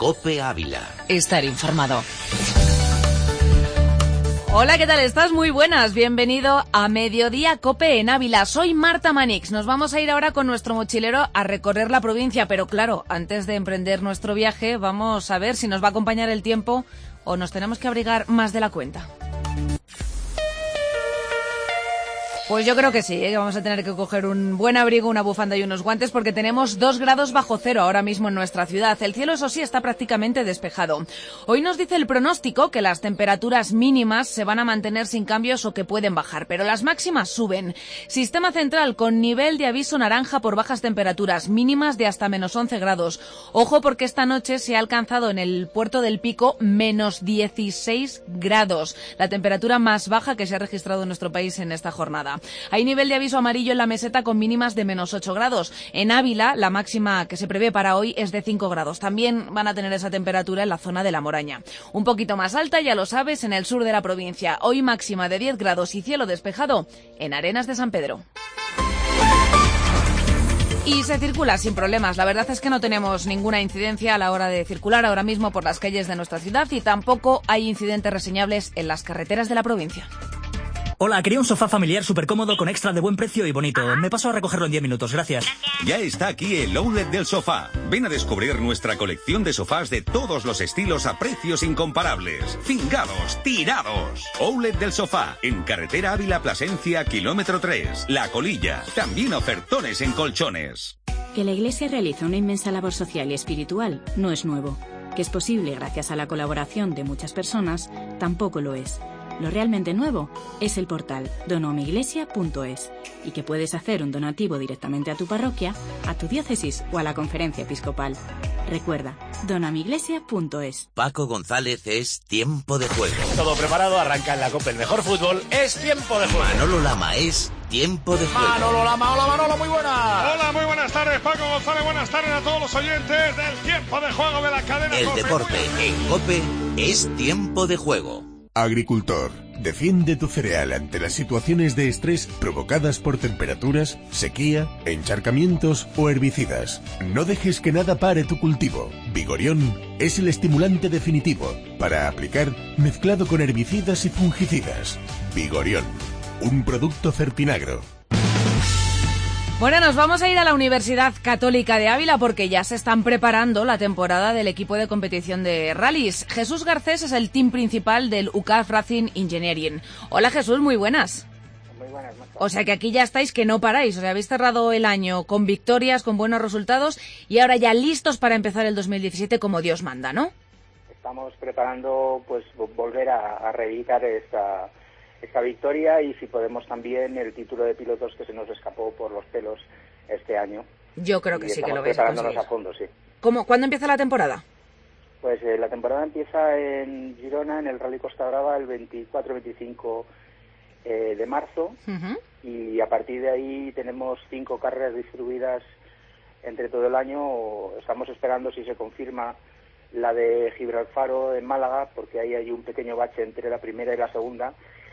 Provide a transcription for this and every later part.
COPE Ávila. Estar informado. Hola, ¿qué tal estás? Muy buenas. Bienvenido a Mediodía COPE en Ávila. Soy Marta Manix. Nos vamos a ir ahora con nuestro mochilero a recorrer la provincia, pero claro, antes de emprender nuestro viaje, vamos a ver si nos va a acompañar el tiempo o nos tenemos que abrigar más de la cuenta. Pues yo creo que sí, ¿eh? Vamos a tener que coger un buen abrigo, una bufanda y unos guantes porque tenemos 2 grados bajo cero ahora mismo en nuestra ciudad. El cielo, eso sí, está prácticamente despejado. Hoy nos dice el pronóstico que las temperaturas mínimas se van a mantener sin cambios o que pueden bajar, pero las máximas suben. Sistema central con nivel de aviso naranja por bajas temperaturas, mínimas de hasta menos 11 grados. Ojo porque esta noche se ha alcanzado en el puerto del Pico menos 16 grados, la temperatura más baja que se ha registrado en nuestro país en esta jornada. Hay nivel de aviso amarillo en la meseta con mínimas de menos 8 grados. En Ávila, la máxima que se prevé para hoy es de 5 grados. También van a tener esa temperatura en la zona de La Moraña. Un poquito más alta, ya lo sabes, en el sur de la provincia. Hoy máxima de 10 grados y cielo despejado en Arenas de San Pedro. Y se circula sin problemas. La verdad es que no tenemos ninguna incidencia a la hora de circular ahora mismo por las calles de nuestra ciudad y tampoco hay incidentes reseñables en las carreteras de la provincia. Hola, quería un sofá familiar súper cómodo con extra de buen precio y bonito. Me paso a recogerlo en 10 minutos, gracias. Ya está aquí el Outlet del Sofá. Ven a descubrir nuestra colección de sofás de todos los estilos a precios incomparables. Cingados, tirados. Outlet del Sofá, en carretera Ávila-Plasencia, kilómetro 3. La Colilla. También ofertones en colchones. Que la Iglesia realiza una inmensa labor social y espiritual no es nuevo. Que es posible gracias a la colaboración de muchas personas, tampoco lo es. Lo realmente nuevo es el portal donoamiglesia.es y que puedes hacer un donativo directamente a tu parroquia, a tu diócesis o a la conferencia episcopal. Recuerda, donoamiglesia.es. Paco González es Tiempo de Juego. Todo preparado, arranca en la COPE el mejor fútbol, es Tiempo de Juego. Manolo Lama es Tiempo de Juego. Manolo Lama, hola Manolo, muy buenas. Hola, muy buenas tardes Paco González, buenas tardes a todos los oyentes del Tiempo de Juego de la cadena El COPE. deporte en COPE es Tiempo de Juego. Agricultor, defiende tu cereal ante las situaciones de estrés provocadas por temperaturas, sequía, encharcamientos o herbicidas. No dejes que nada pare tu cultivo. Vigorión es el estimulante definitivo para aplicar mezclado con herbicidas y fungicidas. Vigorión, un producto Fertinagro. Bueno, nos vamos a ir a la Universidad Católica de Ávila porque ya se están preparando la temporada del equipo de competición de rallies. Jesús Garcés es el team principal del UCAF Racing Engineering. Hola Jesús, muy buenas. Muy buenas, Marta. O sea que aquí ya estáis que no paráis, o sea, habéis cerrado el año con victorias, con buenos resultados y ahora ya listos para empezar el 2017 como Dios manda, ¿no? Estamos preparando pues volver a reeditar esta victoria y si podemos también el título de pilotos que se nos escapó por los pelos este año. Yo creo que sí que lo vais a conseguir. Preparándonos a fondo, sí. ¿Cuándo empieza la temporada? Pues la temporada empieza en Girona, en el Rally Costa Brava, el 24-25 de marzo. Uh-huh. Y a partir de ahí tenemos 5 carreras distribuidas entre todo el año. Estamos esperando si se confirma la de Gibraltar en Málaga, porque ahí hay un pequeño bache entre la primera y la segunda.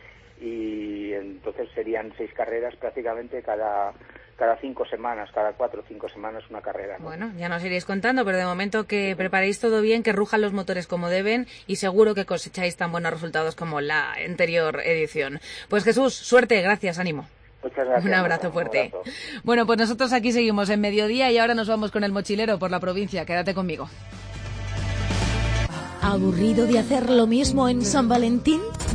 Y entonces serían 6 carreras prácticamente cada 5 semanas, cada 4 o 5 semanas una carrera, ¿no? Bueno, ya nos iréis contando, pero de momento que preparéis todo bien, que rujan los motores como deben y seguro que cosecháis tan buenos resultados como la anterior edición. Pues Jesús, suerte, gracias, ánimo. Muchas gracias. Un abrazo fuerte. Bueno, pues nosotros aquí seguimos en Mediodía y ahora nos vamos con el mochilero por la provincia. Quédate conmigo. ¿Aburrido de hacer lo mismo en San Valentín?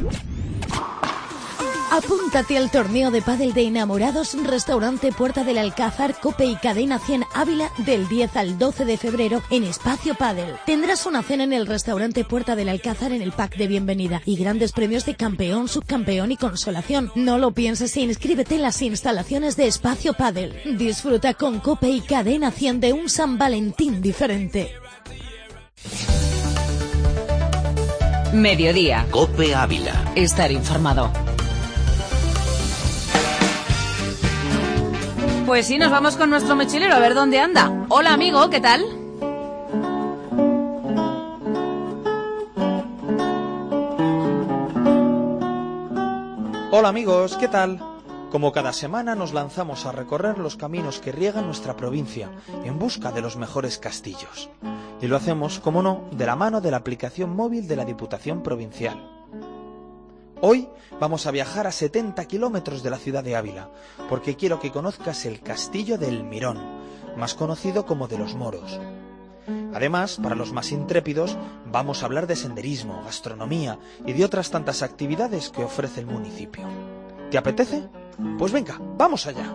Apúntate al torneo de pádel de enamorados Restaurante Puerta del Alcázar, COPE y Cadena 100 Ávila del 10 al 12 de febrero en Espacio Pádel. Tendrás una cena en el Restaurante Puerta del Alcázar en el pack de bienvenida y grandes premios de campeón, subcampeón y consolación. No lo pienses e inscríbete en las instalaciones de Espacio Pádel. Disfruta con COPE y Cadena 100 de un San Valentín diferente. Mediodía. COPE Ávila. Estar informado. Pues sí, nos vamos con nuestro mochilero a ver dónde anda. Hola amigo, ¿qué tal? Hola amigos, ¿qué tal? Como cada semana nos lanzamos a recorrer los caminos que riegan nuestra provincia en busca de los mejores castillos. Y lo hacemos, como no, de la mano de la aplicación móvil de la Diputación Provincial. Hoy vamos a viajar a 70 kilómetros de la ciudad de Ávila, porque quiero que conozcas el Castillo del Mirón, más conocido como de los Moros. Además, para los más intrépidos, vamos a hablar de senderismo, gastronomía y de otras tantas actividades que ofrece el municipio. ¿Te apetece? Pues venga, vamos allá.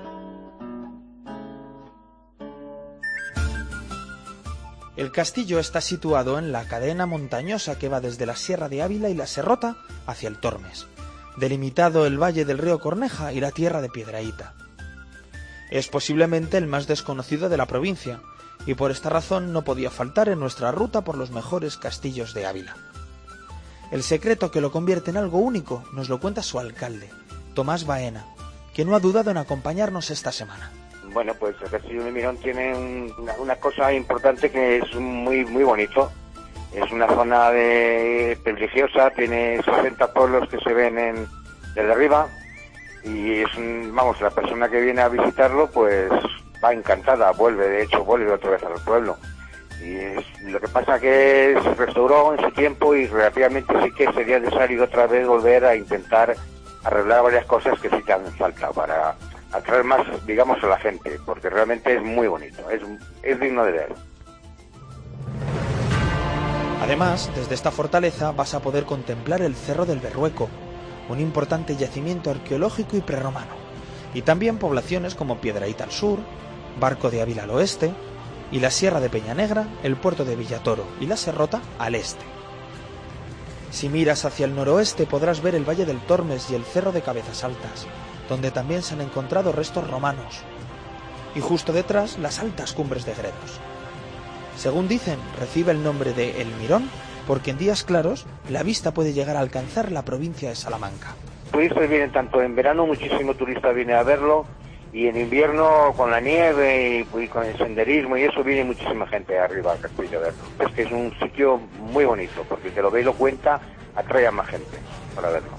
El castillo está situado en la cadena montañosa que va desde la Sierra de Ávila y la Serrota hacia el Tormes, delimitado el valle del río Corneja y la tierra de Piedrahíta. Es posiblemente el más desconocido de la provincia, y por esta razón no podía faltar en nuestra ruta por los mejores castillos de Ávila. El secreto que lo convierte en algo único nos lo cuenta su alcalde, Tomás Baena, que no ha dudado en acompañarnos esta semana. Bueno, pues el Castillo del Mirón tiene una cosa importante que es muy bonito. Es una zona privilegiosa, tiene 60 pueblos que se ven desde arriba y la persona que viene a visitarlo pues va encantada, vuelve otra vez al pueblo. Y lo que pasa que se restauró en su tiempo y relativamente sí que sería necesario otra vez volver a intentar arreglar varias cosas que sí te hacen falta para atraer más, digamos, a la gente, porque realmente es muy bonito, es digno de ver. Además, desde esta fortaleza vas a poder contemplar el Cerro del Berrueco, un importante yacimiento arqueológico y prerromano, y también poblaciones como Piedrahíta al sur, Barco de Ávila al oeste, y la Sierra de Peñanegra, el puerto de Villatoro y la Serrota al este. Si miras hacia el noroeste podrás ver el Valle del Tormes y el Cerro de Cabezas Altas, donde también se han encontrado restos romanos, y justo detrás las altas cumbres de Gredos. Según dicen, recibe el nombre de El Mirón porque en días claros la vista puede llegar a alcanzar la provincia de Salamanca. Turistas vienen tanto en verano, muchísimo turista viene a verlo, y en invierno con la nieve y con el senderismo y eso viene muchísima gente arriba al castillo a verlo. Es que es un sitio muy bonito, porque que lo ve y lo cuenta, atrae a más gente para verlo.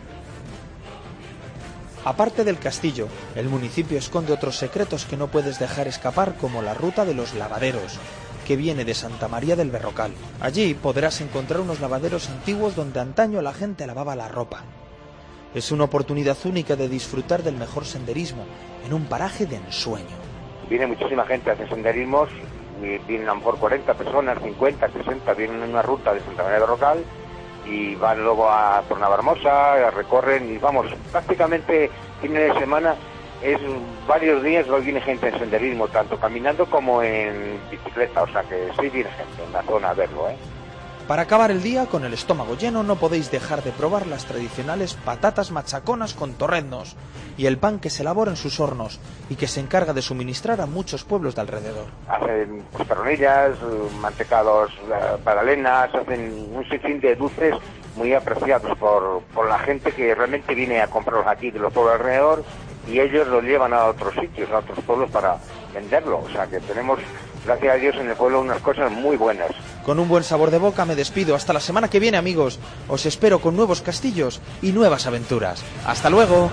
Aparte del castillo, el municipio esconde otros secretos que no puedes dejar escapar, como la ruta de los lavaderos, que viene de Santa María del Berrocal. Allí podrás encontrar unos lavaderos antiguos donde antaño la gente lavaba la ropa. Es una oportunidad única de disfrutar del mejor senderismo en un paraje de ensueño. Viene muchísima gente a hacer senderismos, vienen a lo mejor 40 personas, 50, 60, vienen en una ruta de Santa María del Berrocal y van luego por Navarmosa, recorren y vamos, prácticamente fines de semana es varios días viene gente en senderismo, tanto caminando como en bicicleta, o sea que sí viene gente en la zona a verlo, Para acabar el día con el estómago lleno no podéis dejar de probar las tradicionales patatas machaconas con torreznos y el pan que se elabora en sus hornos y que se encarga de suministrar a muchos pueblos de alrededor. Hacen perronillas, mantecados, paralenas, hacen un sinfín de dulces muy apreciados por la gente que realmente viene a comprarlos aquí de los pueblos alrededor y ellos los llevan a otros sitios, a otros pueblos para venderlo. O sea que tenemos, gracias a Dios, en el pueblo unas cosas muy buenas. Con un buen sabor de boca me despido. Hasta la semana que viene, amigos. Os espero con nuevos castillos y nuevas aventuras. ¡Hasta luego!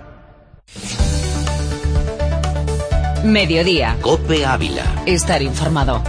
Mediodía. COPE Ávila. Estar informado.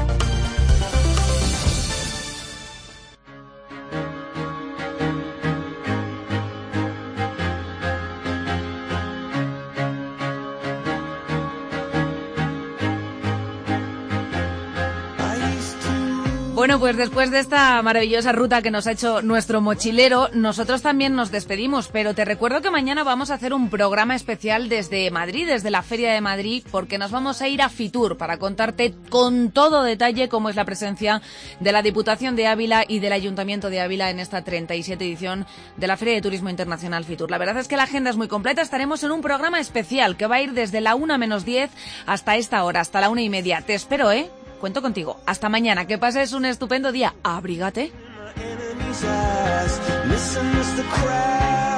Bueno, pues después de esta maravillosa ruta que nos ha hecho nuestro mochilero, nosotros también nos despedimos, pero te recuerdo que mañana vamos a hacer un programa especial desde Madrid, desde la Feria de Madrid, porque nos vamos a ir a Fitur para contarte con todo detalle cómo es la presencia de la Diputación de Ávila y del Ayuntamiento de Ávila en esta 37 edición de la Feria de Turismo Internacional Fitur. La verdad es que la agenda es muy completa, estaremos en un programa especial que va a ir desde la 1:10 hasta esta hora, hasta la 1:30. Te espero, Cuento contigo. Hasta mañana. Que pases un estupendo día. Abrígate.